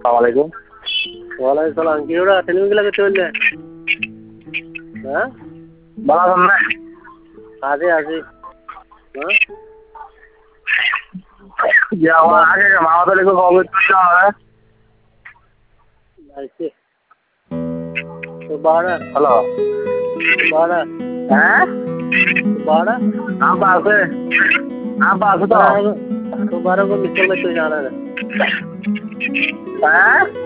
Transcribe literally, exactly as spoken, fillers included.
আসসালামাইকুম। ওয়ালাইকুম সালাম। কি ওরা টেলিভিশন গুলা করতে বললে? হ্যাঁ ভালো আছেন না? আছি আছি। হ্যাঁ যে আমার আগে মামাতো লিখে খবর তুলতে হবে। আইছে তো বাড়া হ্যালো, বাড়া হ্যাঁ বাড়া আব্বা আছে, আব্বা আছে তো। तो बारह को मिसल में तो जाना है হ্যাঁ